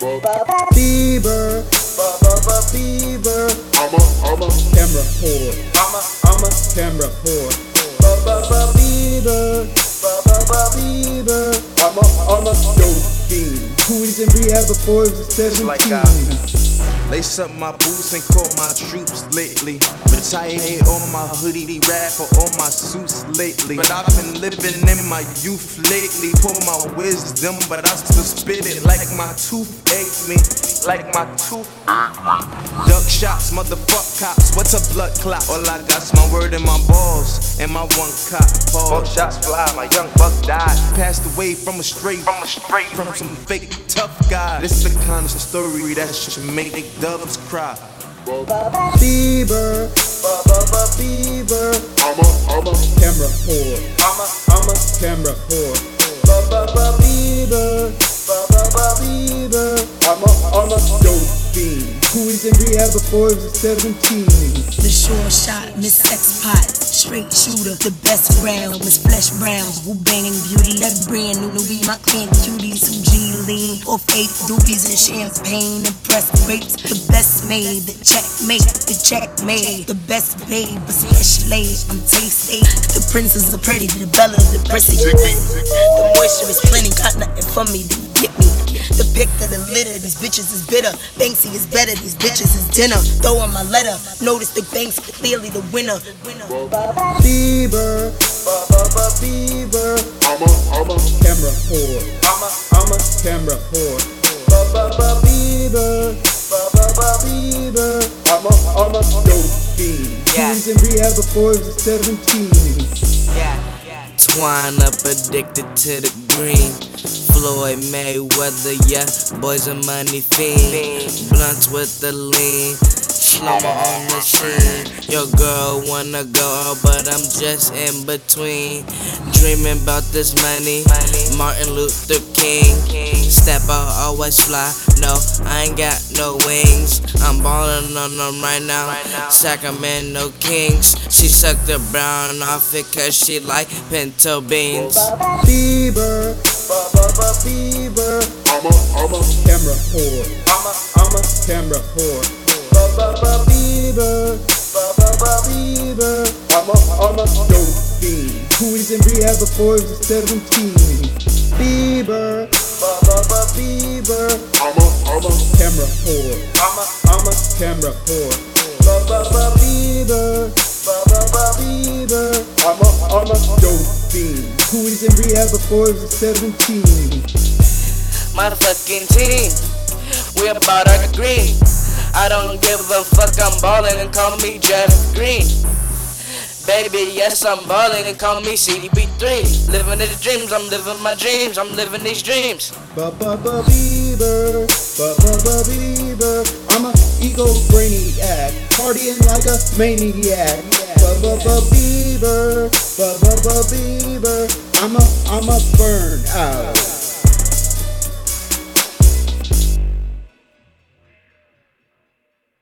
Bieber, Bieber. I'm a camera whore. I'm a camera whore. Bieber, Bieber. I'm a dope fiend. Who is in rehab before he was 17? Lace up my boots and call my troops lately. Retired on my hoodie, rap for all my suits lately. But I've been living in my youth lately. Pull my wisdom, but I still spit it like my tooth aches me. Like my tooth. Duck shots, motherfuck cops. What's a blood clot? All I got's my word and my balls and my one cop. Both shots fly, my young buck died. Passed away from some fake tough guy. This is the kind of story that should make they dubs cry. Bieber, Bieber. I'm a camera whore. I'm a camera whore. Bieber, Bieber. I'm a dope fiend. Who is in rehab before he was 17? The sure shot, Miss Sex Pot, straight shooter, the best round, Miss Flesh Brown, who banging beauty, that brand new newbie, my clean cuties, who G-lean, or fake doobies and champagne and pressed grapes, the best made, the checkmate, the best babe, especially, I'm tasty, the princess are pretty, the bella, the prissy, the moisture is plenty, got nothing for me to get me. The pick of the litter, these bitches is bitter. Banksy is better, these bitches is dinner. Throw on my letter, notice the Banks clearly the winner. Bieber, Bieber. I'm a camera whore. I'm a camera whore. Bieber, Bieber. I'm a dope fiend. He was in rehab before he was 17. Twine up addicted to the green. Floyd Mayweather, yeah, boys a money fiend. Blunts with the lean, slow-mo on the scene. Your girl wanna go, but I'm just in between. Dreaming about this money, Martin Luther King. Step out, always fly, no, I ain't got no wings. I'm ballin' on them right now, Sacramento Kings. She sucked the brown off it cause she like pinto beans. Bieber, Bieber. I'm a camera whore. I'm a camera whore. Bieber, Bieber. I'm a dope fiend. Who is in rehab before he was 17? Bieber, Bieber. I'm a camera whore. I'm a camera whore. Bieber, Bieber. I'm a dope fiend. Who is in rehab before he was 17? Motherfucking team, we about our degree. I don't give a fuck, I'm ballin' and call me Jeff Green. Baby, yes, I'm ballin' and call me CDB3. Living the dreams, I'm living my dreams, I'm living these dreams. Bieber, Bieber. I'm a ego brainiac, partying like a maniac. Bieber, Bieber. I'm a burn out.